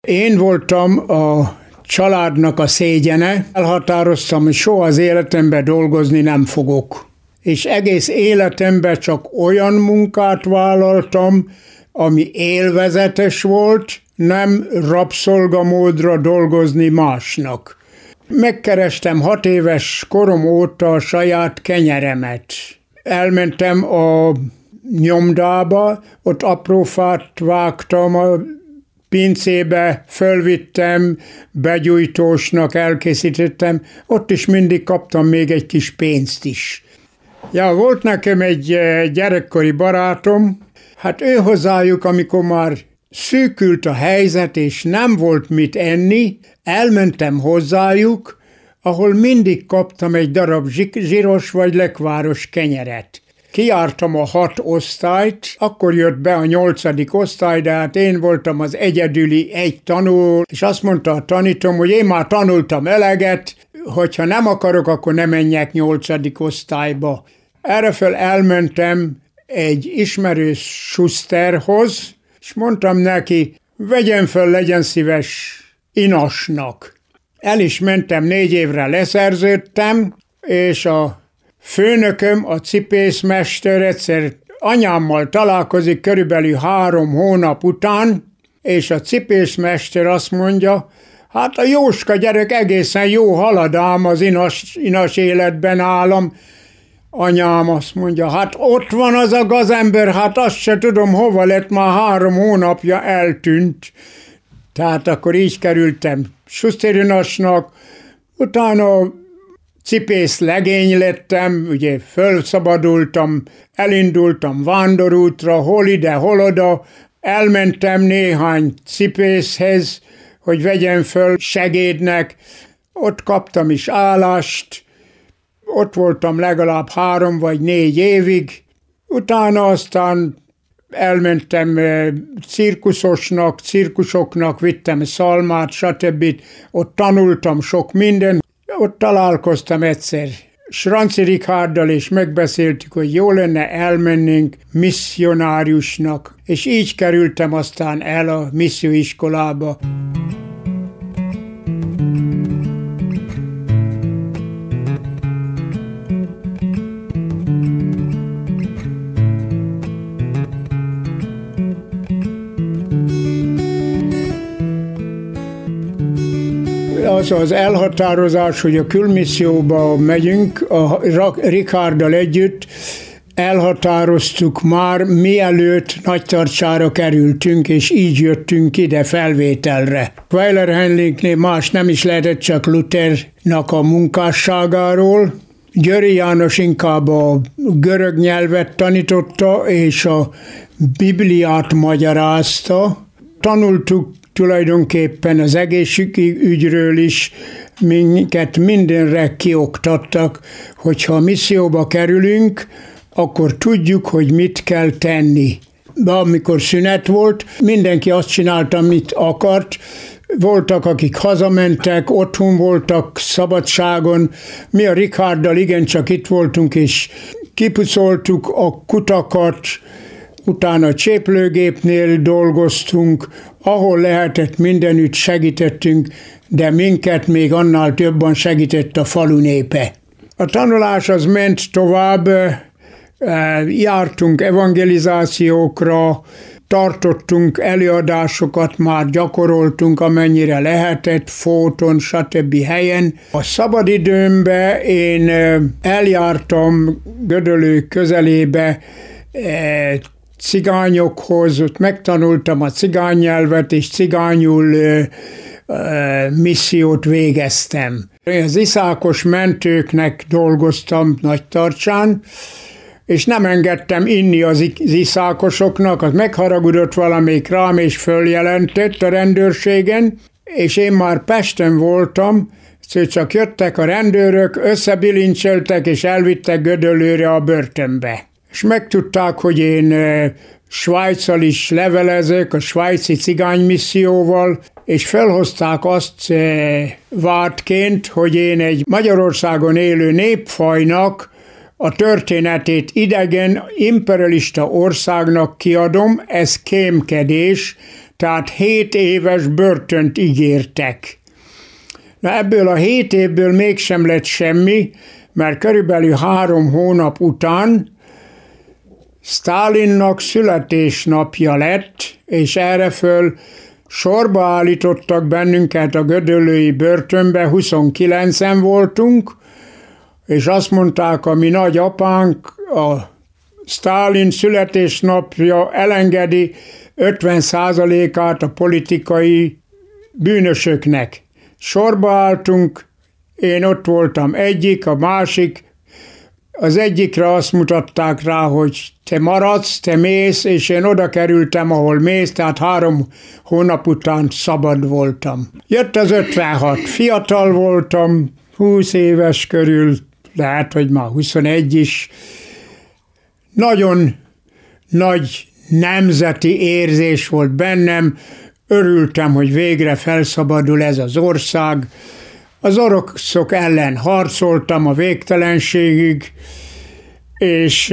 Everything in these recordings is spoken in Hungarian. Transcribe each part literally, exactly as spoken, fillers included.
Én voltam a családnak a szégyene, elhatároztam, hogy soha az életemben dolgozni nem fogok. És egész életemben csak olyan munkát vállaltam, ami élvezetes volt, nem rabszolgamódra dolgozni másnak. Megkerestem hat éves korom óta a saját kenyeremet. Elmentem a nyomdába, ott apró fát vágtam a pincébe, fölvittem, begyújtósnak elkészítettem, ott is mindig kaptam még egy kis pénzt is. Ja, volt nekem egy gyerekkori barátom, hát ő hozzájuk, amikor már szűkült a helyzet, és nem volt mit enni, elmentem hozzájuk, ahol mindig kaptam egy darab zsiros vagy lekváros kenyeret. Kijártam a hat osztályt, akkor jött be a nyolcadik osztály, de hát én voltam az egyedüli egy tanuló, és azt mondta a tanítom, hogy én már tanultam eleget, hogyha nem akarok, akkor ne menjek nyolcadik osztályba. Erreföl elmentem egy ismerős Schusterhoz, és mondtam neki, vegyen föl, legyen szíves inasnak. El is mentem, négy évre leszerződtem, és a főnököm, a cipészmester egyszer anyámmal találkozik körülbelül három hónap után, és a cipészmester azt mondja, hát a Jóska gyerek egészen jó halad ám az inas, inas életben állam. Anyám azt mondja, hát ott van az a gazember, hát azt se tudom hova lett, már három hónapja eltűnt. Tehát akkor így kerültem Schusterinasnak, utána cipész legény lettem, ugye fölszabadultam, elindultam vándorútra, hol ide, hol oda, elmentem néhány cipészhez, hogy vegyen föl segédnek, ott kaptam is állást, ott voltam legalább három vagy négy évig, utána aztán elmentem cirkuszosnak, cirkusoknak, vittem szalmát, stb. Ott tanultam sok mindent. Ott találkoztam egyszer Schranzi Richárddal, és megbeszéltük, hogy jó lenne elmennénk misszionáriusnak, és így kerültem aztán el a misszióiskolába. Az az elhatározás, hogy a külmisszióba megyünk, a Richárddal együtt elhatároztuk már, mielőtt Nagytarcsára kerültünk, és így jöttünk ide felvételre. Weiler Heinrichnél más nem is lehetett, csak Luthernak a munkásságáról. Győri János inkább a görög nyelvet tanította, és a Bibliát magyarázta. Tanultuk tulajdonképpen az egészségügyről is, minket mindenre kioktattak, hogyha a misszióba kerülünk, akkor tudjuk, hogy mit kell tenni. De amikor szünet volt, mindenki azt csinálta, amit akart. Voltak, akik hazamentek, otthon voltak, szabadságon. Mi a Richárddal igencsak itt voltunk, és kipucoltuk a kutakat, utána a cséplőgépnél dolgoztunk, ahol lehetett, mindenütt segítettünk, de minket még annál többen segített a falu népe. A tanulás az ment tovább, jártunk evangelizációkra, tartottunk előadásokat, már gyakoroltunk amennyire lehetett, Fóton, stb. Helyen. A szabadidőmben én eljártam Gödöllő közelébe, cigányokhoz, ott megtanultam a cigány nyelvet, és cigányul ö, ö, missziót végeztem. Az iszákos mentőknek dolgoztam Nagytarcsán, és nem engedtem inni az iszákosoknak, az megharagudott valamelyik rám, és följelentett a rendőrségen, és én már Pesten voltam, szóval csak jöttek a rendőrök, összebilincseltek, és elvittek Gödöllőre a börtönbe. És megtudták, hogy én Svájccal is levelezek, a svájci cigánymisszióval, és felhozták azt vádként, hogy én egy Magyarországon élő népfajnak a történetét idegen imperialista országnak kiadom, ez kémkedés, tehát hét éves börtönt ígértek. Na ebből a hét évből mégsem lett semmi, mert körülbelül három hónap után Sztálinnak születésnapja lett, és erre föl sorba állítottak bennünket a gödöllői börtönbe, huszonkilencen voltunk, és azt mondták, a mi nagyapánk a Sztálin születésnapja elengedi ötven százalékát a politikai bűnösöknek. Sorba álltunk, én ott voltam egyik, a másik, az egyikre azt mutatták rá, hogy te maradsz, te mész, és én oda kerültem, ahol mész, tehát három hónap után szabad voltam. Jött az ötvenhat, fiatal voltam, húsz éves körül, lehet, hogy már huszonegy is. Nagyon nagy nemzeti érzés volt bennem, örültem, hogy végre felszabadul ez az ország. Az oroszok ellen harcoltam a végtelenségig, és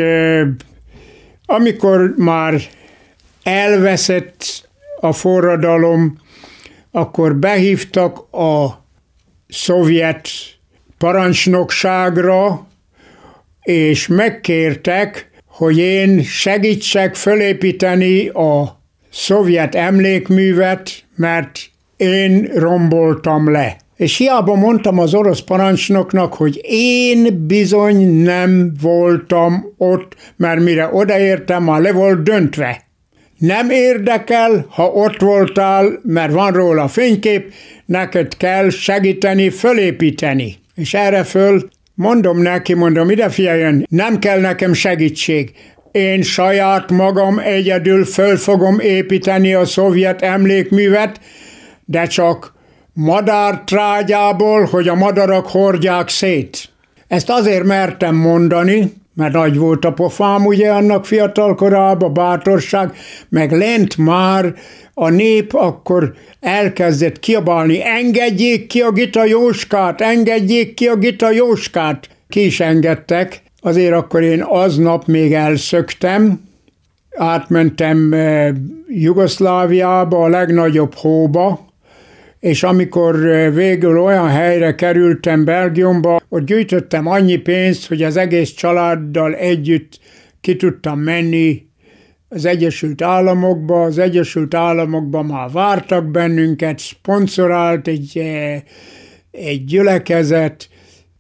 amikor már elveszett a forradalom, akkor behívtak a szovjet parancsnokságra, és megkértek, hogy én segítsek fölépíteni a szovjet emlékművet, mert én romboltam le. És hiába mondtam az orosz parancsnoknak, hogy én bizony nem voltam ott, mert mire odaértem, már le volt döntve. Nem érdekel, ha ott voltál, mert van róla fénykép, neked kell segíteni, fölépíteni. És erre föl mondom neki, mondom, ide figyeljen, nem kell nekem segítség. Én saját magam egyedül föl fogom építeni a szovjet emlékművet, de csak madártrágyából, hogy a madarak hordják szét. Ezt azért mertem mondani, mert nagy volt a pofám, ugye annak fiatal korában, bátorság, meg lent már a nép akkor elkezdett kiabálni, engedjék ki a Gita Jóskát, engedjék ki a Gita Jóskát. Ki is engedtek, azért akkor én aznap még elszöktem, átmentem Jugoszláviába, a legnagyobb hóba, és amikor végül olyan helyre kerültem Belgiumba, ott gyűjtöttem annyi pénzt, hogy az egész családdal együtt ki tudtam menni az Egyesült Államokba. Az Egyesült Államokba már vártak bennünket, szponzorált egy, egy gyülekezet.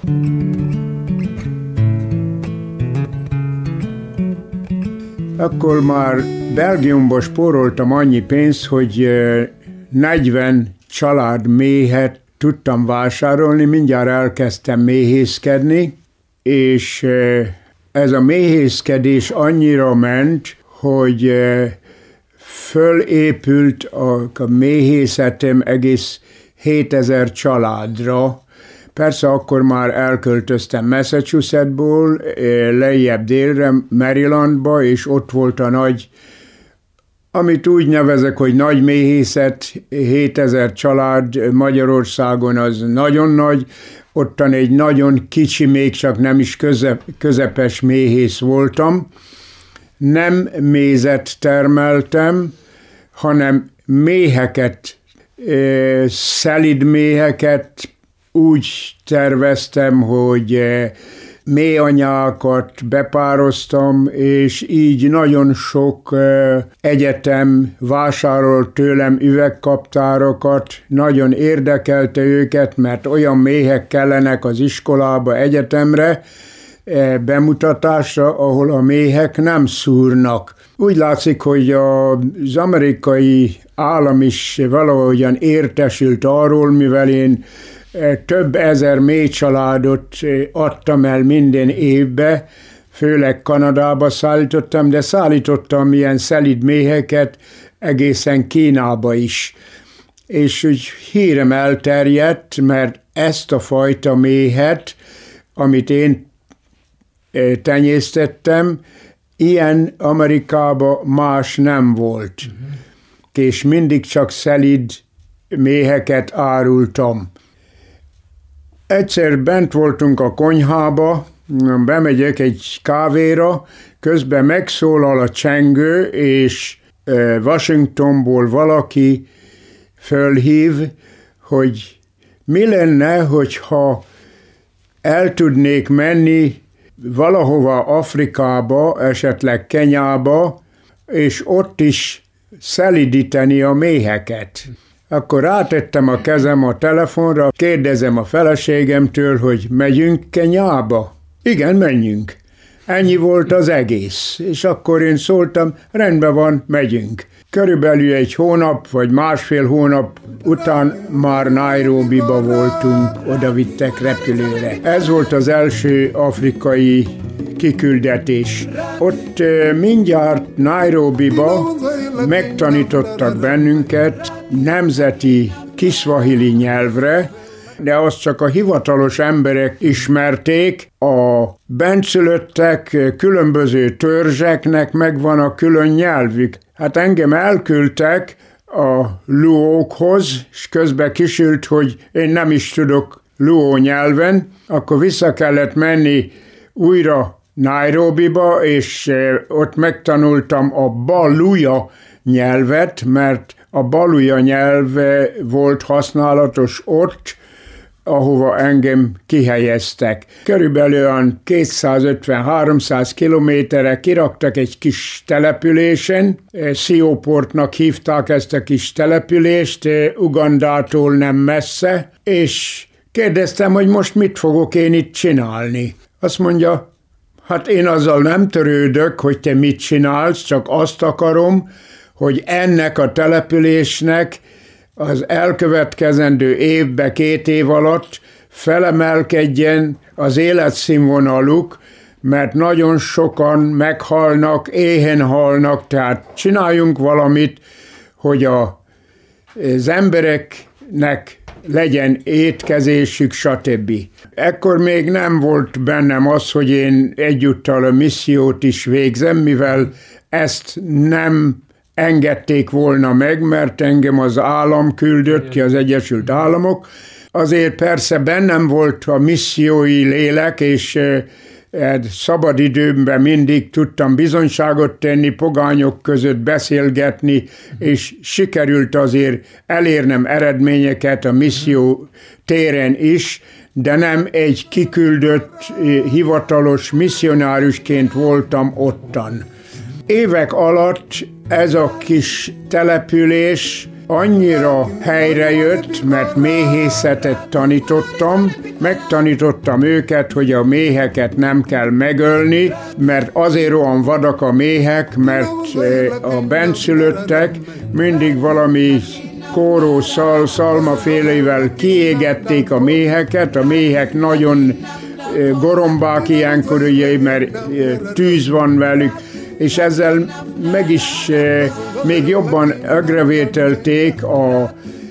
Akkor már Belgiumba spóroltam annyi pénzt, hogy negyven család méhet tudtam vásárolni, mindjárt elkezdtem méhészkedni, és ez a méhészkedés annyira ment, hogy fölépült a, a méhészetem egész hétezer családra. Persze akkor már elköltöztem Massachusettsból, lejjebb délre, Marylandba, és ott volt a nagy, amit úgy nevezek, hogy nagy méhészet, hétezer család Magyarországon, az nagyon nagy, ottan egy nagyon kicsi, még csak nem is közep, közepes méhész voltam. Nem mézet termeltem, hanem méheket, szelíd méheket úgy terveztem, hogy méhanyákat bepároztam, és így nagyon sok egyetem vásárolt tőlem üvegkaptárokat, nagyon érdekelte őket, mert olyan méhek kellenek az iskolába, egyetemre, bemutatásra, ahol a méhek nem szúrnak. Úgy látszik, hogy az amerikai állam is valahogyan értesült arról, mivel én több ezer méhcsaládot adtam el minden évbe, főleg Kanadába szállítottam, de szállítottam ilyen szelíd méheket egészen Kínába is. És úgy hírem elterjedt, mert ezt a fajta méhet, amit én tenyésztettem, ilyen Amerikában más nem volt. Uh-huh. És mindig csak szelíd méheket árultam. Egyszer bent voltunk a konyhába, bemegyek egy kávéra, közben megszólal a csengő, és Washingtonból valaki fölhív, hogy mi lenne, hogyha el tudnék menni valahova Afrikába, esetleg Kenyába, és ott is szelidíteni a méheket. Akkor rátettem a kezem a telefonra, kérdezem a feleségemtől, hogy megyünk Kenyába? Igen, menjünk. Ennyi volt az egész. És akkor én szóltam, rendben van, megyünk. Körülbelül egy hónap, vagy másfél hónap után már Nairobiba voltunk, oda vittek repülőre. Ez volt az első afrikai kiküldetés. Ott mindjárt Nairobiba megtanítottak bennünket nemzeti kiszvahili nyelvre, de azt csak a hivatalos emberek ismerték. A benszülöttek különböző törzseknek megvan a külön nyelvük. Hát engem elküldtek a luókhoz, és közben kisült, hogy én nem is tudok luó nyelven, akkor vissza kellett menni újra Nairobiba, és ott megtanultam a baluja nyelvet, mert a baluja nyelve volt használatos ott, ahova engem kihelyeztek. Körülbelül kétszázötven-háromszáz kilométerre kiraktak egy kis településen, Szióportnak hívták ezt a kis települést, Ugandától nem messze, és kérdeztem, hogy most mit fogok én itt csinálni. Azt mondja, hát én azzal nem törődök, hogy te mit csinálsz, csak azt akarom, hogy ennek a településnek az elkövetkezendő évbe, két év alatt felemelkedjen az életszínvonaluk, mert nagyon sokan meghalnak, éhen halnak, tehát csináljunk valamit, hogy a, az embereknek legyen étkezésük, stb. Ekkor még nem volt bennem az, hogy én egyúttal a missziót is végzem, mivel ezt nem engedték volna meg, mert engem az állam küldött ki, az Egyesült Államok. Azért persze bennem volt a missziói lélek, és szabadidőmben mindig tudtam bizonyságot tenni, pogányok között beszélgetni, és sikerült azért elérnem eredményeket a misszió téren is, de nem egy kiküldött hivatalos misszionárusként voltam ottan. Évek alatt ez a kis település annyira helyrejött, mert méhészetet tanítottam, megtanítottam őket, hogy a méheket nem kell megölni, mert azért olyan vadak a méhek, mert a benszülöttek mindig valami kóró szal, szalmafélével kiégették a méheket, a méhek nagyon gorombák ilyenkor, ugye, mert tűz van velük, és ezzel meg is eh, még jobban agrevételték a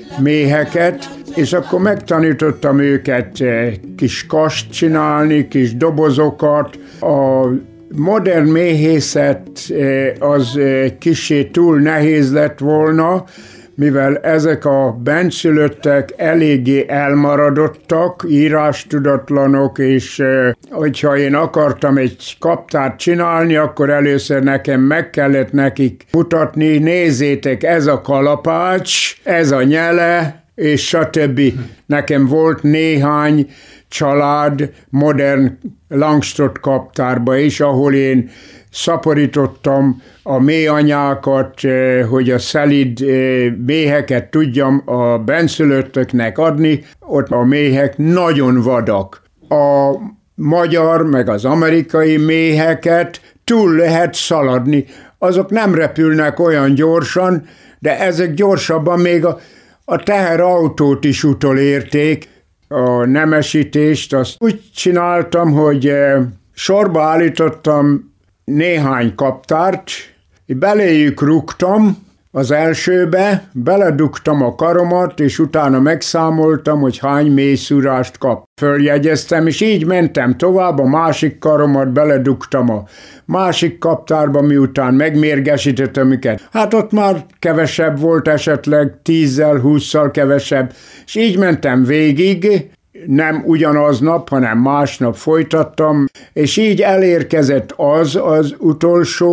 méheket, és akkor megtanítottam őket eh, kis kast csinálni, kis dobozokat. A modern méhészet eh, az eh, kissé túl nehéz lett volna, mivel ezek a benszülöttek eléggé elmaradottak, írástudatlanok, és hogyha én akartam egy kaptárt csinálni, akkor először nekem meg kellett nekik mutatni, nézzétek, ez a kalapács, ez a nyele, és stb. Nekem volt néhány család modern Langstroth kaptárba is, ahol én szaporítottam a méhanyákat, hogy a szelíd méheket tudjam a benszülöttöknek adni, ott a méhek nagyon vadak. A magyar meg az amerikai méheket túl lehet szaladni, azok nem repülnek olyan gyorsan, de ezek gyorsabban még a, a teherautót is utolérték. A nemesítést azt úgy csináltam, hogy sorba állítottam néhány kaptárt, beléjük rúgtam az elsőbe, beledugtam a karomat, és utána megszámoltam, hogy hány mélyszúrást kap. Följegyeztem, és így mentem tovább, a másik karomat beledugtam a másik kaptárba, miután megmérgesítettem őket. Hát ott már kevesebb volt, esetleg tízzel, hússzal kevesebb, és így mentem végig, nem ugyanaznap, hanem másnap folytattam, és így elérkezett az az utolsó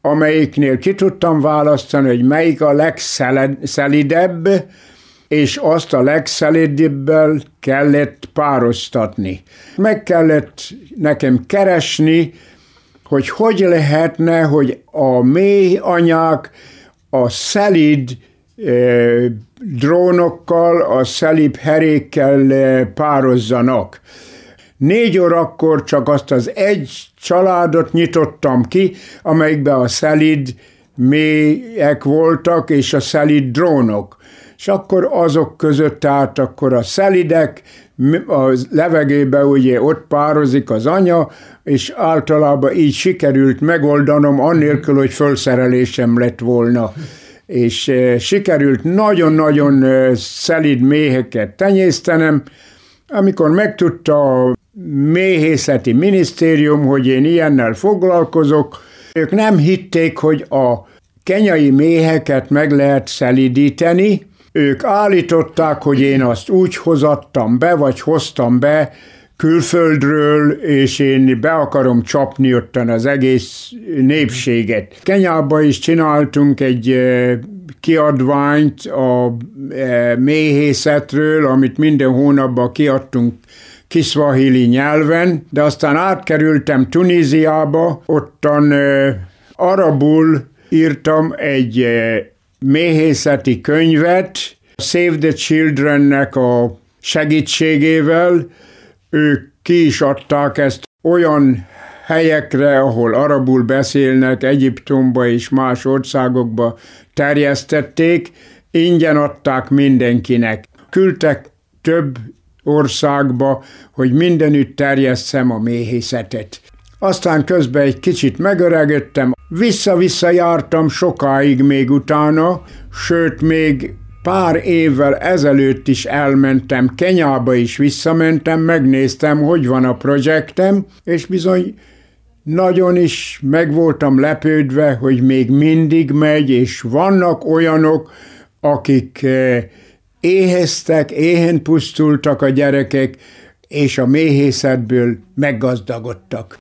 amelyiknél ki tudtam választani, hogy melyik a legszelidebb, és azt a legszelidebbel kellett pároztatni. Meg kellett nekem keresni, hogy hogy lehetne, hogy a mély anyák a szelíd eh, drónokkal, a szelíd herékkel eh, pározzanak. Négy órakor csak azt az egy családot nyitottam ki, amelyikben a szelíd mélyek voltak, és a szelíd drónok. És akkor azok között, tehát akkor a szelidek, a levegőben ugye ott pározik az anya, és általában így sikerült megoldanom, annélkül, hogy felszerelésem lett volna. És e, sikerült nagyon-nagyon e, szelíd méheket tenyésztenem. Amikor megtudta a méhészeti minisztérium, hogy én ilyennel foglalkozok, ők nem hitték, hogy a kenyai méheket meg lehet szelídíteni. Ők állították, hogy én azt úgy hozattam be, vagy hoztam be külföldről, és én be akarom csapni ottan az egész népséget. Kenyában is csináltunk egy kiadványt a méhészetről, amit minden hónapban kiadtunk kiszvahili nyelven, de aztán átkerültem Tunéziába, ottan arabul írtam egy méhészeti könyvet, Save the Childrennek a segítségével. Ők ki is adták ezt olyan helyekre, ahol arabul beszélnek, Egyiptomba és más országokba terjesztették, ingyen adták mindenkinek. Küldtek több országba, hogy mindenütt terjesszem a méhészetet. Aztán közben egy kicsit megöregedtem, vissza-vissza jártam sokáig még utána, sőt még pár évvel ezelőtt is elmentem, Kenyába is visszamentem, megnéztem, hogy van a projektem, és bizony nagyon is meg voltam lepődve, hogy még mindig megy, és vannak olyanok, akik éheztek, éhen pusztultak a gyerekek, és a méhészetből meggazdagodtak.